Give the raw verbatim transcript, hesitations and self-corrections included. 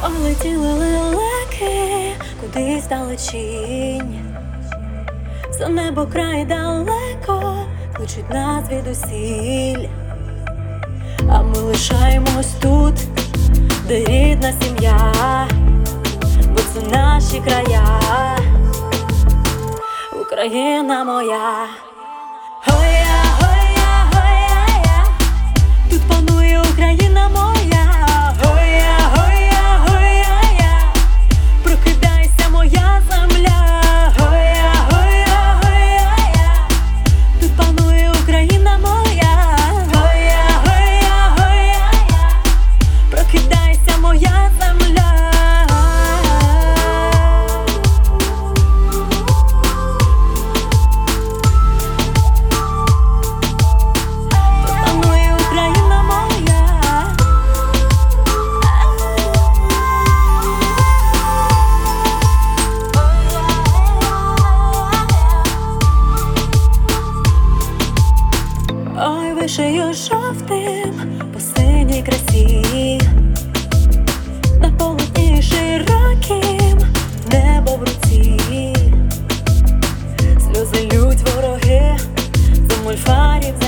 Ой, летіли лелеки кудись далечінь, за небо край далеко кличуть нас звідусіль. А ми лишаємось тут, де рідна сім'я, бо це наші края, Україна моя. Ой-я, ой-я, ой-я-я, тут панує Україна моя. Ой-я, ой-я, ой-я-я, прокидайся моя земля. Ой-я, ой-я, ой-я-я, тут панує Україна моя. Ой-я, ой-я, ой-я-я, прокидайся моя земля. Ой, вишию жовтим по синій красі, на полотні широким, небо в руці, сльози лють вороги, за мульфарів.